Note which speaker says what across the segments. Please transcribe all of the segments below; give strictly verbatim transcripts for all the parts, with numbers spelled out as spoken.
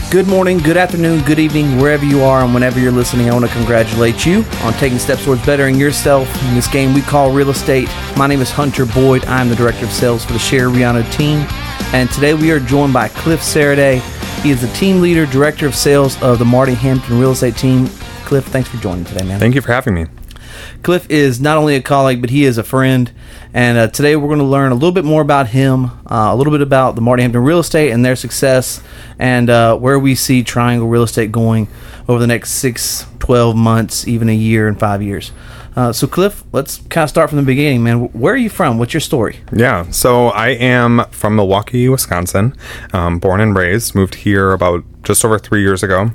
Speaker 1: Good morning, good afternoon, good evening, wherever you are and whenever you're listening. I want to congratulate you on taking steps towards bettering yourself in this game we call real estate. My name is Hunter Boyd. I'm the Director of Sales for the Sherry Riano team. And today we are joined by Cliff Saraday. He is the team leader, Director of Sales of the Marty Hampton Real Estate team. Cliff, thanks for joining today, man.
Speaker 2: Thank you for having me.
Speaker 1: Cliff is not only a colleague, but he is a friend. And uh, today we're going to learn a little bit more about him, uh, a little bit about the Marty Hampton Real Estate and their success, and uh, where we see Triangle Real Estate going over the next six, twelve months, even a year and five years. Uh, so, Cliff, let's kind of start from the beginning, man. Where are you from? What's your story?
Speaker 2: Yeah, so I am from Milwaukee, Wisconsin, um, born and raised. Moved here about just over three years ago.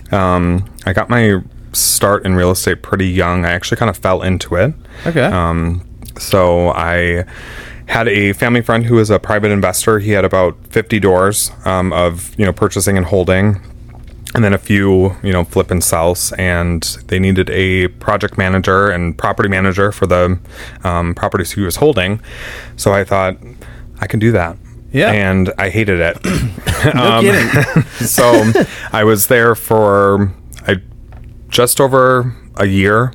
Speaker 2: Um, I got my start in real estate pretty young. I actually kind of fell into it.
Speaker 1: Okay.
Speaker 2: Um, so I had a family friend who was a private investor. He had about fifty doors um, of, you know, purchasing and holding, and then a few, you know, flip and sells. And they needed a project manager and property manager for the um, properties he was holding. So I thought, I can do that.
Speaker 1: Yeah.
Speaker 2: And I hated it.
Speaker 1: No
Speaker 2: um,
Speaker 1: kidding.
Speaker 2: So I was there for I, just over a year.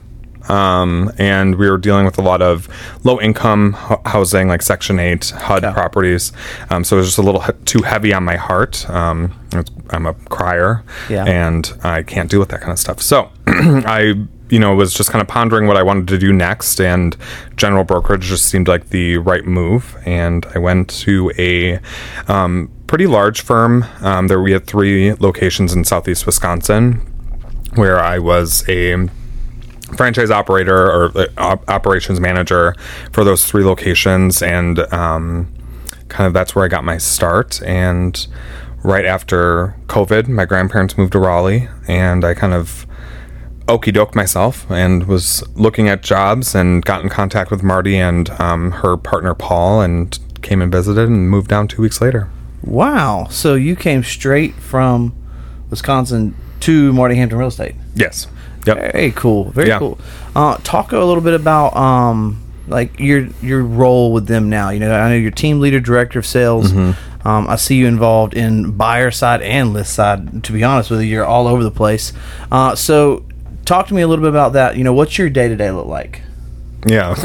Speaker 2: Um, and we were dealing with a lot of low-income h- housing, like Section eight H U D
Speaker 1: Okay.
Speaker 2: properties. Um, so it was just a little h- too heavy on my heart. Um, it's- I'm a crier,
Speaker 1: Yeah.
Speaker 2: and I can't deal with that kind of stuff. So I, you know, was just kind of pondering what I wanted to do next, and general brokerage just seemed like the right move. And I went to a um, pretty large firm. Um, there we had three locations in southeast Wisconsin, where I was a franchise operator or uh, op- operations manager for those three locations, and um, kind of that's where I got my start. And right after COVID, my grandparents moved to Raleigh, and I kind of okey doke myself and was looking at jobs and got in contact with Marty and um, her partner Paul, and came and visited and moved down two weeks later.
Speaker 1: Wow. So you came straight from Wisconsin to Marty Hampton Real Estate.
Speaker 2: Yes. Yep.
Speaker 1: Very cool. Very
Speaker 2: Yeah.
Speaker 1: cool. Uh, talk a little bit about um, like your your role with them now. You know, I know you're team leader, director of sales.
Speaker 2: Mm-hmm.
Speaker 1: Um, I see you involved in buyer side and list side. To be honest with you, you're all over the place. Uh, so, talk to me a little bit about that. You know, what's your day to day look like?
Speaker 2: Yeah.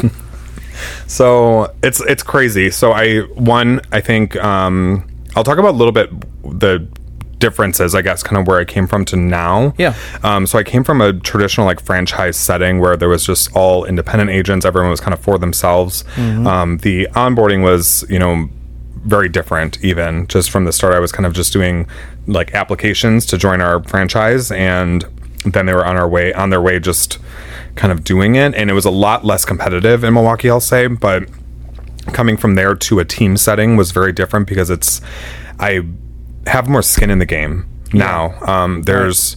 Speaker 2: So it's it's crazy. So I one I think um, I'll talk about a little bit the differences, I guess, kind of where I came from to now.
Speaker 1: Yeah.
Speaker 2: Um, so I came from a traditional like franchise setting where there was just all independent agents. Everyone was kind of for themselves.
Speaker 1: Mm-hmm.
Speaker 2: Um, the onboarding was, you know, very different. Even just from the start, I was kind of just doing like applications to join our franchise, and then they were on our way on their way just kind of doing it, and it was a lot less competitive in Milwaukee, I'll say. But coming from there to a team setting was very different because it's I have more skin in the game now. Um, there's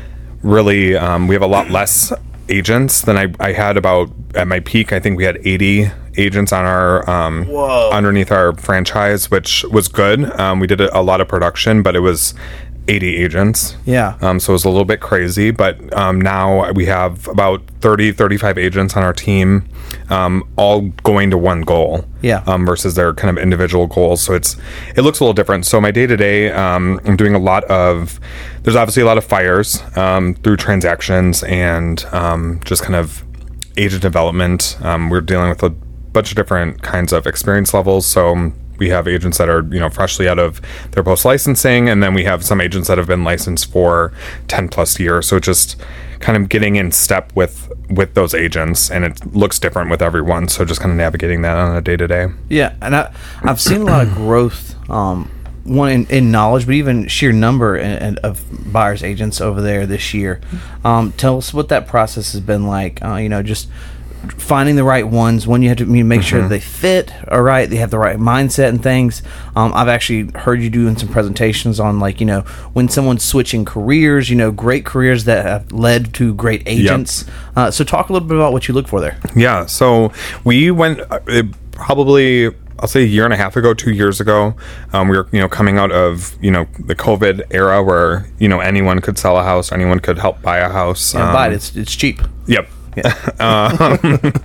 Speaker 2: really um, we have a lot less agents than I, I had about at my peak. I think we had eighty agents on our um,
Speaker 1: Whoa.
Speaker 2: underneath our franchise, which was good. Um, we did a, a lot of production, but it was eighty agents.
Speaker 1: Yeah.
Speaker 2: Um, so it was a little bit crazy, but um, now we have about thirty, thirty-five agents on our team, um, all going to one goal.
Speaker 1: Yeah.
Speaker 2: Um, versus their kind of individual goals. So it's it looks a little different. So my day to day, I'm doing a lot of. There's obviously a lot of fires um, through transactions and um, just kind of agent development. Um, we're dealing with a bunch of different kinds of experience levels. So we have agents that are, you know, freshly out of their post licensing, and then we have some agents that have been licensed for ten plus years. So just kind of getting in step with with those agents, and it looks different with everyone. So just kind of navigating that on a day to day.
Speaker 1: Yeah, and I, I've seen a lot of growth, um, one in, in knowledge, but even sheer number in, in, of buyers agents over there this year. Um, tell us what that process has been like. Uh, you know, just finding the right ones, when you have to make mm-hmm. sure that they fit, all right, they have the right mindset and things. Um, I've actually heard you doing some presentations on, like, you know, when someone's switching careers, you know, great careers that have led to great agents. Yep. Uh, so talk a little bit about what you look for there.
Speaker 2: Yeah, so we went uh, probably, I'll say a year and a half ago, two years ago. Um, we were, you know, coming out of, you know, the COVID era where, you know, anyone could sell a house, anyone could help buy a house.
Speaker 1: Yeah,
Speaker 2: um,
Speaker 1: buy it. It's, it's cheap.
Speaker 2: Yep. Yeah. um,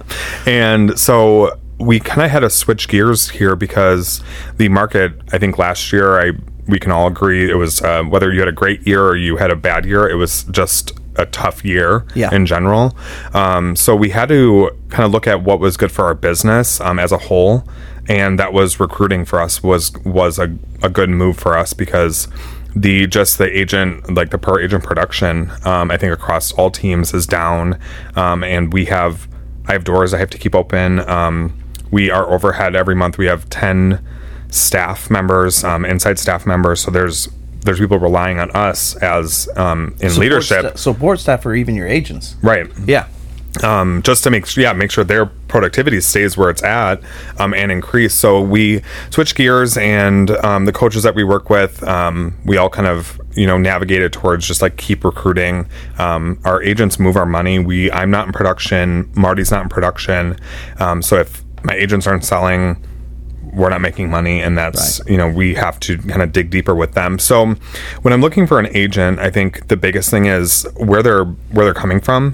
Speaker 2: and so we kind of had to switch gears here because the market, I think last year, I, we can all agree it was uh, whether you had a great year or you had a bad year, it was just a tough year
Speaker 1: yeah.
Speaker 2: in general. Um, so we had to kind of look at what was good for our business um, as a whole, and that was recruiting for us was was a, a good move for us because the just the agent like the per agent production um, I think across all teams is down, um, and we have I have doors I have to keep open. Um, we are overhead every month. We have ten staff members, um, inside staff members. So there's there's people relying on us as um, in
Speaker 1: support
Speaker 2: leadership,
Speaker 1: sta- support staff, or even your agents,
Speaker 2: right?
Speaker 1: Yeah,
Speaker 2: um, just to make yeah make sure their productivity stays where it's at um, and increase. So we switch gears, and um, the coaches that we work with, um, we all kind of you know navigated towards just like keep recruiting. Um, our agents move our money. We I'm not in production. Marty's not in production. Um, so if my agents aren't selling, we're not making money, and that's right. you know we have to kind of dig deeper with them. So when I'm looking for an agent, I think the biggest thing is where they're where they're coming from.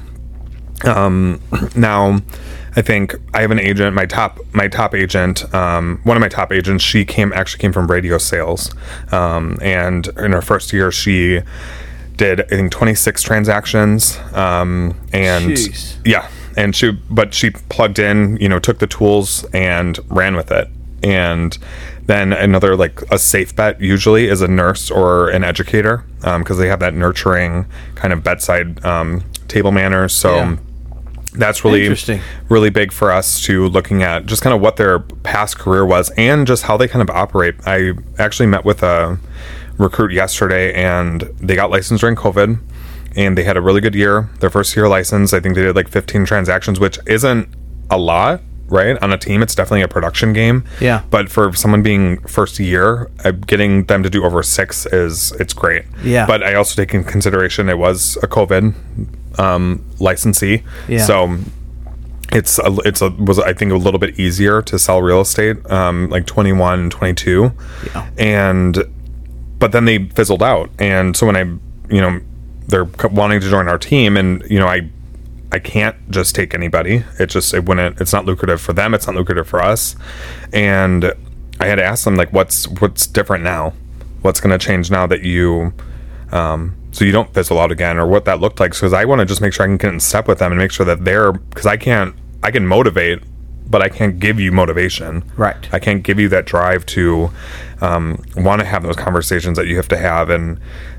Speaker 2: Um, now, I think I have an agent. My top my top agent, um, one of my top agents, she came actually came from radio sales, um, and in her first year, she did I think twenty-six transactions, um, and
Speaker 1: Jeez.
Speaker 2: yeah, and she but she plugged in, you know, took the tools and ran with it. And then another, like a safe bet usually is a nurse or an educator, because um, they have that nurturing kind of bedside um, table manners. So yeah. that's really, really big for us to looking at just kind of what their past career was and just how they kind of operate. I actually met with a recruit yesterday, and they got licensed during COVID, and they had a really good year. Their first year license, I think they did like fifteen transactions, which isn't a lot. Right, on a team, it's definitely a production game.
Speaker 1: Yeah.
Speaker 2: But for someone being first year, uh, getting them to do over six is it's great.
Speaker 1: Yeah.
Speaker 2: But I also take in consideration it was a COVID um, licensee.
Speaker 1: Yeah.
Speaker 2: So it's a, it's a, was I think a little bit easier to sell real estate, um, like twenty-one, twenty-two.
Speaker 1: Yeah.
Speaker 2: And but then they fizzled out, and so when I you know they're wanting to join our team, and you know I. I can't just take anybody. It just it wouldn't. It's not lucrative for them. It's not lucrative for us. And I had to ask them like, what's what's different now? What's going to change now that you, um, so you don't fizzle out again, or what that looked like? Because I want to just make sure I can get in step with them and make sure that they're because I can't. I can motivate, but I can't give you motivation.
Speaker 1: Right.
Speaker 2: I can't give you that drive to um, want to have those conversations that you have to have, and.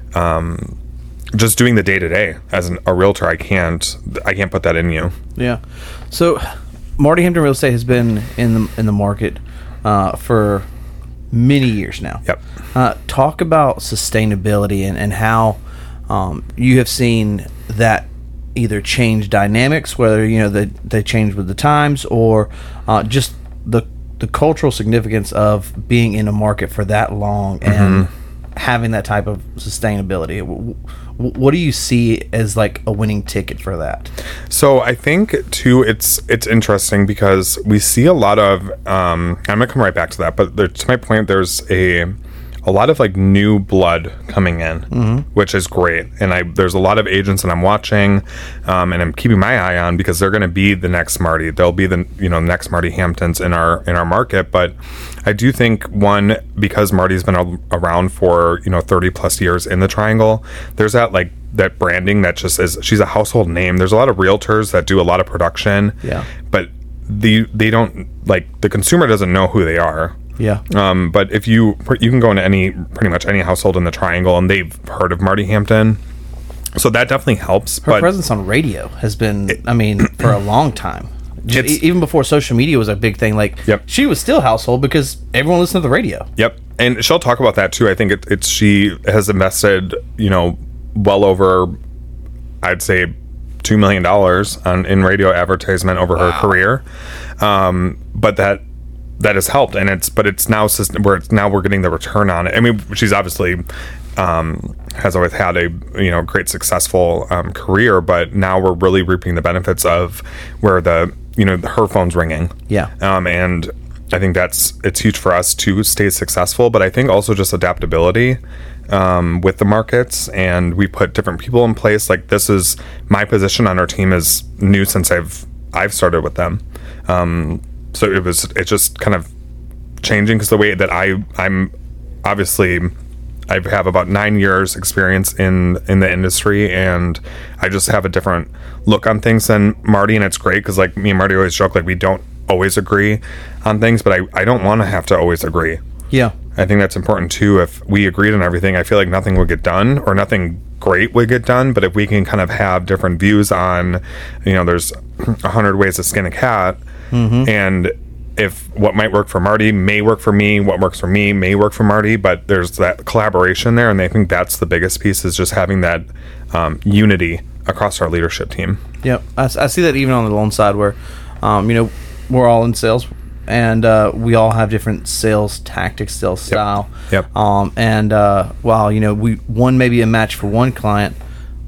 Speaker 2: Um, just doing the day-to-day as an, a realtor, I can't I can't put that in you.
Speaker 1: Yeah. So Marty Hampton Real Estate has been in the in the market uh, for many years now.
Speaker 2: Yep.
Speaker 1: Uh, talk about sustainability and, and how um, you have seen that either change dynamics, whether you know they, they change with the times, or uh, just the the cultural significance of being in a market for that long and mm-hmm. having that type of sustainability. What do you see as like a winning ticket for that?
Speaker 2: So I think too, it's it's interesting because we see a lot of. Um, I'm gonna come right back to that, but there, to my point, there's a a lot of like new blood coming in, mm-hmm. which is great. And I there's a lot of agents that I'm watching, um, and I'm keeping my eye on because they're going to be the next Marty. They'll be the you know next Marty Hamptons in our in our market. But I do think one because Marty's been a, around for you know thirty plus years in the Triangle. There's that like that branding that just is. She's a household name. There's a lot of realtors that do a lot of production.
Speaker 1: Yeah,
Speaker 2: but the they don't like the consumer doesn't know who they are.
Speaker 1: Yeah.
Speaker 2: Um, but if you you can go into any pretty much any household in the Triangle and they've heard of Marty Hampton, so that definitely helps.
Speaker 1: Her
Speaker 2: but
Speaker 1: presence on radio has been, it, I mean, for a long time. Just, even before social media was a big thing. Like,
Speaker 2: yep.
Speaker 1: she was still household because everyone listened to the radio.
Speaker 2: Yep, and she'll talk about that too. I think it, it's she has invested, you know, well over, I'd say, two million dollars on in radio advertisement over wow. her career. Um, but that. That has helped, and it's but it's now system where it's now we're getting the return on it. I mean, she's obviously um, has always had a you know great successful um, career, but now we're really reaping the benefits of where the you know her phone's ringing.
Speaker 1: Yeah,
Speaker 2: um, and I think that's it's huge for us to stay successful, but I think also just adaptability um, with the markets, and we put different people in place. Like this is my position on our team is new since I've I've started with them. Um, So it was, it's just kind of changing because the way that I, I'm obviously I have about nine years experience in in the industry, and I just have a different look on things than Marty, and it's great because like me and Marty always joke like we don't always agree on things, but I, I don't want to have to always agree.
Speaker 1: Yeah.
Speaker 2: I think that's important too. If we agreed on everything, I feel like nothing would get done or nothing great would get done. But if we can kind of have different views on, you know, there's a hundred ways to skin a cat, mm-hmm. and if what might work for Marty may work for me, what works for me may work for Marty, but there's that collaboration there, and I think that's the biggest piece, is just having that um, unity across our leadership team.
Speaker 1: Yep, I, I see that even on the loan side where, um, you know, we're all in sales, and uh, we all have different sales tactics, sales style.
Speaker 2: Yep. Yep.
Speaker 1: Um, and uh, while you know we one may be a match for one client,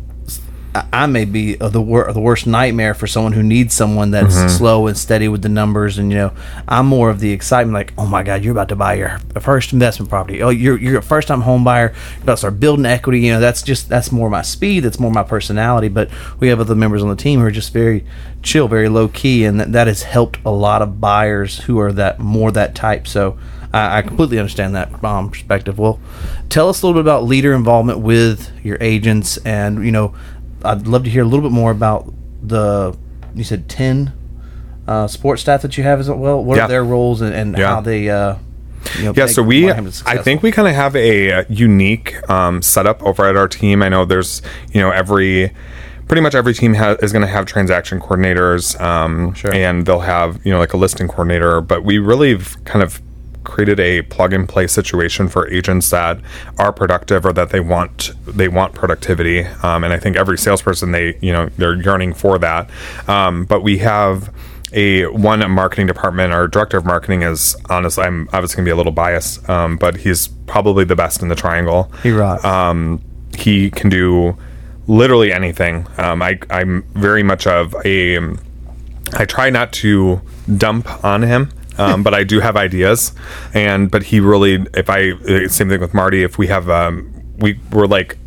Speaker 1: I may be the wor- the worst nightmare for someone who needs someone that's mm-hmm. slow and steady with the numbers. And you know, I'm more of the excitement, like, oh my God, you're about to buy your first investment property. Oh, you're you're a first time home buyer. You're about to start building equity. You know, that's just that's more my speed. That's more my personality. But we have other members on the team who are just very chill, very low key, and that, that has helped a lot of buyers who are that more that type. So I, I completely understand that um, perspective. Well, tell us a little bit about leader involvement with your agents, and you know. I'd love to hear a little bit more about the, you said ten uh, support staff that you have as well. What
Speaker 2: yeah.
Speaker 1: are their roles, and, and yeah. how they, uh, you know,
Speaker 2: yeah, so we, I think we kind of have a unique um, setup over at our team. I know there's, you know, every, pretty much every team ha- is going to have transaction coordinators, um,
Speaker 1: sure.
Speaker 2: and they'll have, you know, like a listing coordinator, but we really have kind of created a plug-and-play situation for agents that are productive or that they want they want productivity, um, and I think every salesperson, they you know they're yearning for that. Um, but we have a one marketing department. Our director of marketing is, honestly, I'm obviously gonna be a little biased, um, but he's probably the best in the triangle.
Speaker 1: He rocks.
Speaker 2: Um, he can do literally anything. Um, I, I'm very much of a. I try not to dump on him. Um, but I do have ideas, and but he really, if I same thing with Marty, if we have um, we we're like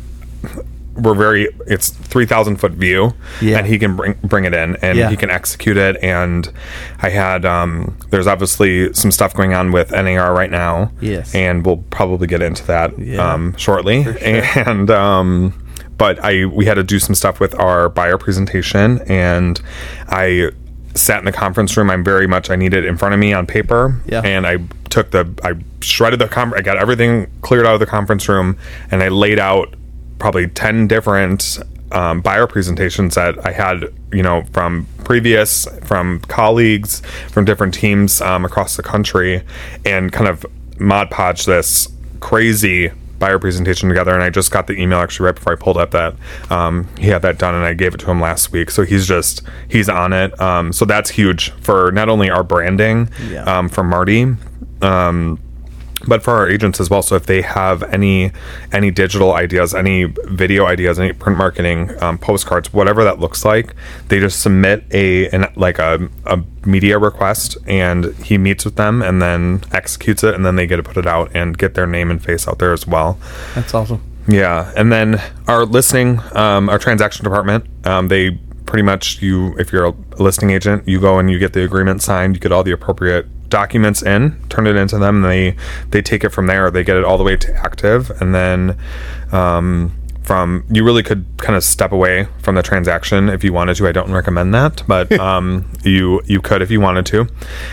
Speaker 2: we're very it's three thousand foot view,
Speaker 1: yeah.
Speaker 2: and he can bring bring it in, and
Speaker 1: yeah.
Speaker 2: he can execute it. And I had um, there's obviously some stuff going on with N A R right now,
Speaker 1: yes,
Speaker 2: and we'll probably get into that
Speaker 1: yeah.
Speaker 2: um, shortly,
Speaker 1: sure.
Speaker 2: and. Um, but I we had to do some stuff with our buyer presentation, and I. sat in the conference room. I'm very much, I need it in front of me on paper.
Speaker 1: Yeah.
Speaker 2: And I took the, I shredded the, com- I got everything cleared out of the conference room, and I laid out probably ten different um, buyer presentations that I had, you know, from previous, from colleagues, from different teams um, across the country, and kind of Mod Podge this crazy buyer presentation together. And I just got the email actually right before I pulled up that um, he had that done, and I gave it to him last week. So he's just he's on it. Um, so that's huge for not only our branding,
Speaker 1: yeah.
Speaker 2: um, for Marty, um, but for our agents as well. So if they have any any digital ideas, any video ideas, any print marketing, um, postcards, whatever that looks like, they just submit a an, like a, a media request, and he meets with them and then executes it, and then they get to put it out and get their name and face out there as well.
Speaker 1: That's awesome.
Speaker 2: Yeah, and then our listing, um, our transaction department, um, they pretty much, you if you're a listing agent, you go and you get the agreement signed, you get all the appropriate documents in, turn it into them, and they they take it from there. They get it all the way to active, and then um, from you really could kind of step away from the transaction if you wanted to. I don't recommend that, but um, you you could if you wanted to.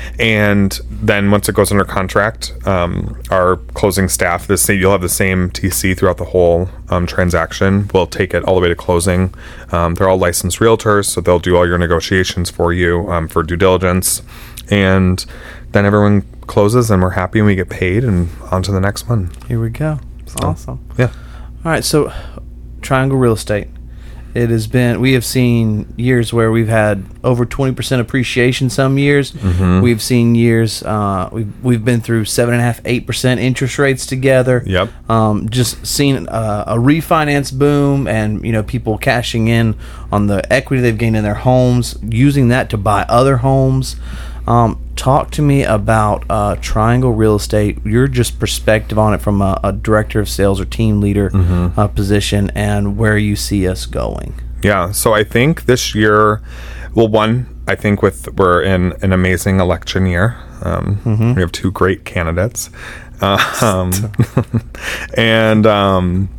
Speaker 2: And then once it goes under contract, um, our closing staff, this you'll have the same T C throughout the whole um, transaction. We'll take it all the way to closing. Um, they're all licensed realtors, so they'll do all your negotiations for you um, for due diligence. And then everyone closes, and we're happy, and we get paid, and on to the next one.
Speaker 1: Here we go.
Speaker 2: So,
Speaker 1: awesome.
Speaker 2: Yeah.
Speaker 1: All right. So, Triangle Real Estate. It has been. We have seen years where we've had over twenty percent appreciation. Some years,
Speaker 2: mm-hmm.
Speaker 1: we've seen years. Uh, we've we've been through seven and a half, eight percent interest rates together.
Speaker 2: Yep.
Speaker 1: Um, just seen uh, a refinance boom, and you know people cashing in on the equity they've gained in their homes, using that to buy other homes. Um, talk to me about uh, Triangle Real Estate, your just perspective on it from a, a director of sales or team leader mm-hmm. uh, position, and where you see us going.
Speaker 2: Yeah, so I think this year, well, one, I think with we're in an amazing election year. Um, mm-hmm. We have two great candidates. Um, and um,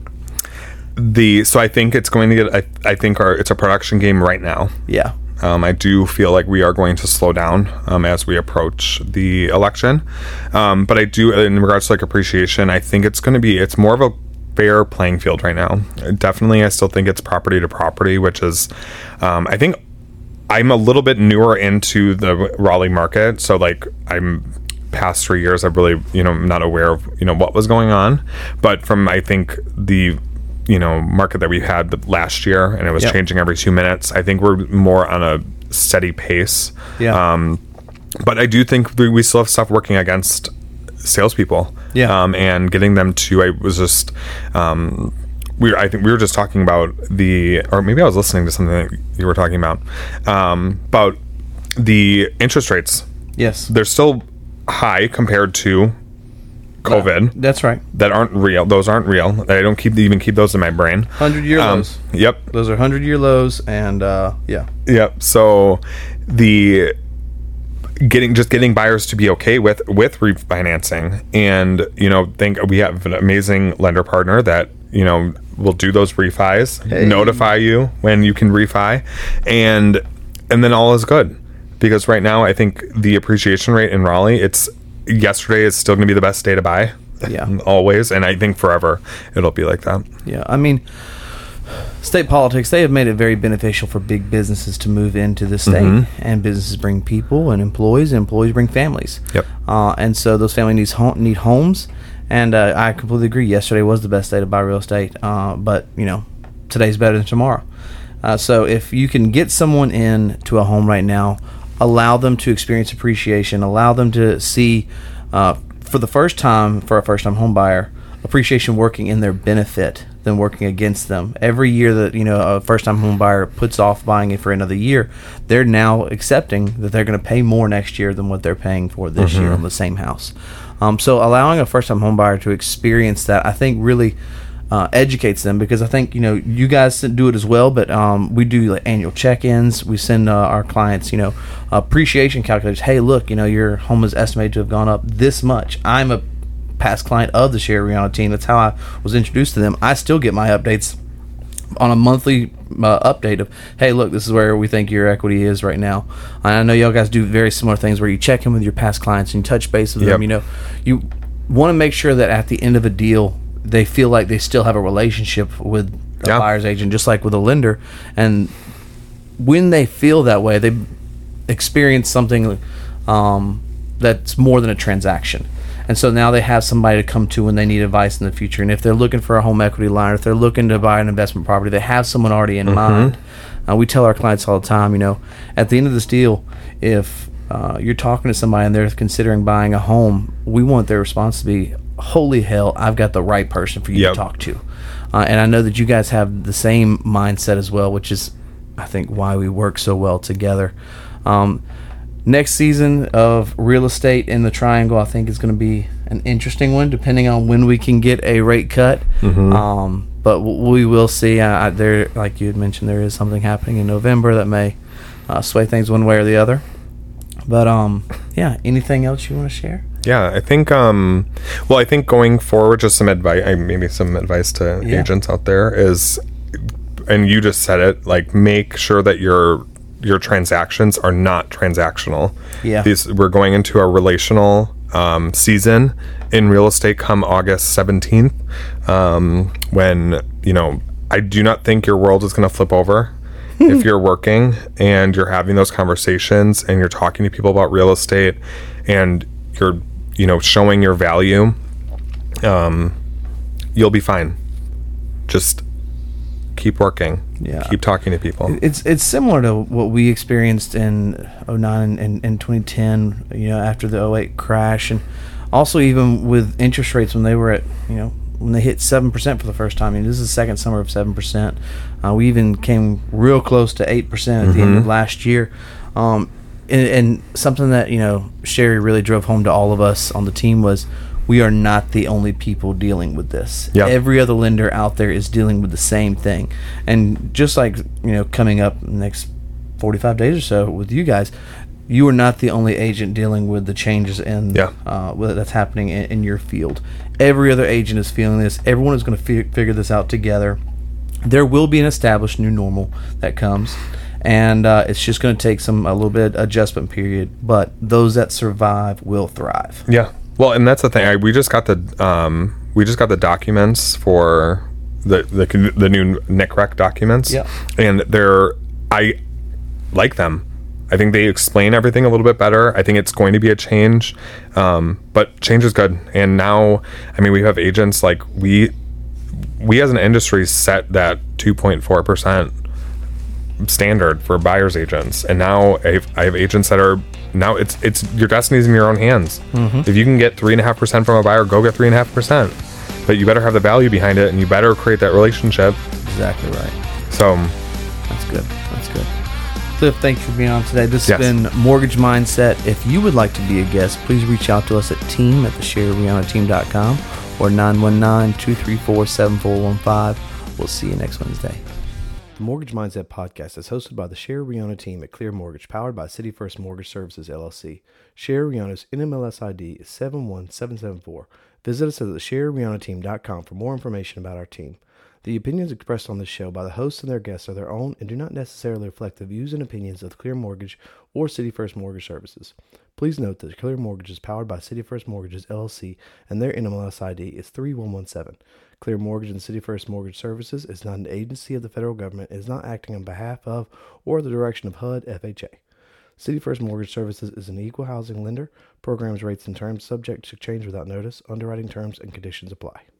Speaker 2: the so I think it's going to get. I, I think our it's a production game right now.
Speaker 1: Yeah.
Speaker 2: Um, I do feel like we are going to slow down um, as we approach the election. Um, but I do, in regards to like appreciation, I think it's going to be, it's more of a fair playing field right now. Definitely, I still think it's property to property, which is, um, I think I'm a little bit newer into the Raleigh market. So like I'm past three years, I'm really, you know, not aware of, you know, what was going on. But from, I think the you know, market that we had the last year, and it was
Speaker 1: yep.
Speaker 2: changing every two minutes. I think we're more on a steady pace.
Speaker 1: Yeah.
Speaker 2: Um, but I do think we still have stuff working against salespeople.
Speaker 1: Yeah.
Speaker 2: Um, and getting them to, I was just, um, we were, I think we were just talking about the, or maybe I was listening to something that you were talking about, um, about the interest rates.
Speaker 1: Yes.
Speaker 2: They're still high compared to COVID.
Speaker 1: That's right.
Speaker 2: That aren't real. Those aren't real. I don't keep even keep those in my brain.
Speaker 1: Hundred-year
Speaker 2: um,
Speaker 1: lows.
Speaker 2: Yep.
Speaker 1: Those are hundred-year lows, and uh, yeah.
Speaker 2: Yep. So the getting just getting buyers to be okay with with refinancing, and you know, think we have an amazing lender partner that you know will do those refis,
Speaker 1: hey.
Speaker 2: notify you when you can refi, and and then all is good. Because right now, I think the appreciation rate in Raleigh, it's yesterday is still going to be the best day to buy.
Speaker 1: Yeah.
Speaker 2: Always. And I think forever it'll be like that.
Speaker 1: Yeah. I mean, state politics, they have made it very beneficial for big businesses to move into the state. Mm-hmm. And businesses bring people and employees, and employees bring families.
Speaker 2: Yep.
Speaker 1: Uh, and so those families needs home, need homes. And uh, I completely agree. Yesterday was the best day to buy real estate. Uh, but, you know, today's better than tomorrow. Uh, so if you can get someone in to a home right now, allow them to experience appreciation, allow them to see, uh, for the first time, for a first-time home buyer, appreciation working in their benefit than working against them. Every year that, you know, a first-time home buyer puts off buying it for another year, they're now accepting that they're going to pay more next year than what they're paying for this mm-hmm. year on the same house. Um, so allowing a first-time home buyer to experience that, I think, really Uh, educates them, because I think, you know, you guys do it as well, but um, we do like annual check-ins. We send uh, our clients, you know, appreciation calculators. Hey, look, you know, your home is estimated to have gone up this much. I'm a past client of the Sherry Rihanna team. That's how I was introduced to them. I still get my updates on a monthly uh, update of, hey, look, this is where we think your equity is right now. I know y'all guys do very similar things where you check in with your past clients and you touch base with
Speaker 2: yep.
Speaker 1: them. You know, you want to make sure that at the end of a deal, they feel like they still have a relationship with a
Speaker 2: yeah.
Speaker 1: buyer's agent, just like with a lender. And when they feel that way, they experience something um, that's more than a transaction. And so now they have somebody to come to when they need advice in the future. And if they're looking for a home equity line, or if they're looking to buy an investment property, they have someone already in mm-hmm. mind. Uh, we tell our clients all the time, you know, at the end of this deal, if uh, you're talking to somebody and they're considering buying a home, we want their response to be, holy hell, I've got the right person for you
Speaker 2: yep.
Speaker 1: to talk to. Uh, and I know that you guys have the same mindset as well, which is, I think, why we work so well together. Um, next season of real estate in the Triangle, I think, is going to be an interesting one, depending on when we can get a rate cut. Mm-hmm. Um, but we will see. Uh, there, like you had mentioned, there is something happening in November that may uh, sway things one way or the other. But um, yeah, anything else you want to share?
Speaker 2: Yeah, I think, um, well, I think going forward, just some advice, maybe some advice to yeah. agents out there is, and you just said it, like, make sure that your your transactions are not transactional.
Speaker 1: Yeah.
Speaker 2: These, we're going into a relational um, season in real estate come August seventeenth, um, when, you know, I do not think your world is going to flip over. If you're working and you're having those conversations and you're talking to people about real estate and you're, you know, showing your value, um, you'll be fine. Just keep working.
Speaker 1: Yeah.
Speaker 2: Keep talking to people.
Speaker 1: It's it's similar to what we experienced in oh nine and, and twenty ten, you know, after the oh eight crash, and also even with interest rates when they were at, you know, when they hit seven percent for the first time. I mean, this is the second summer of seven percent. Uh, we even came real close to eight percent at mm-hmm. the end of last year. Um, and, and something that, you know, Sherry really drove home to all of us on the team was, we are not the only people dealing with this.
Speaker 2: Yep.
Speaker 1: Every other lender out there is dealing with the same thing. And just like, you know, coming up next forty-five days or so with you guys, you are not the only agent dealing with the changes in
Speaker 2: Yeah.
Speaker 1: uh, with- that's happening in, in your field. Every other agent is feeling this. Everyone is going to fi- figure this out together. There will be an established new normal that comes, and uh, it's just going to take some a little bit adjustment period. But those that survive will thrive.
Speaker 2: Yeah. Well, and that's the thing. I, we just got the um, we just got the documents for the the the new N C R E C documents.
Speaker 1: Yeah.
Speaker 2: And they're I like them. I think they explain everything a little bit better. I think it's going to be a change, um, but change is good. And now, I mean, we have agents like we we as an industry set that two point four percent standard for buyer's agents, and now I have, I have agents that are now it's it's your destiny's in your own hands.
Speaker 1: Mm-hmm.
Speaker 2: If you can get three and a half percent from a buyer, go get three and a half percent. But you better have the value behind it, and you better create that relationship.
Speaker 1: Exactly right.
Speaker 2: So
Speaker 1: that's good. That's good. Cliff, thanks for being on today. This has
Speaker 2: Yes.
Speaker 1: been Mortgage Mindset. If you would like to be a guest, please reach out to us at team at the sherry rihanna team dot com or nine one nine, two three four, seven four one five. We'll see you next Wednesday. The Mortgage Mindset podcast is hosted by the Sherry Rihanna team at Clear Mortgage, powered by City First Mortgage Services, L L C. Sherry Rihanna's N M L S I D is seven one seven seven four. Visit us at the sherry rihanna team dot com for more information about our team. The opinions expressed on this show by the hosts and their guests are their own and do not necessarily reflect the views and opinions of Clear Mortgage or City First Mortgage Services. Please note that Clear Mortgage is powered by City First Mortgages, L L C, and their N M L S I D is three one one seven. Clear Mortgage and City First Mortgage Services is not an agency of the federal government and is not acting on behalf of or the direction of H U D, F H A. City First Mortgage Services is an equal housing lender. Programs, rates, and terms subject to change without notice. Underwriting terms and conditions apply.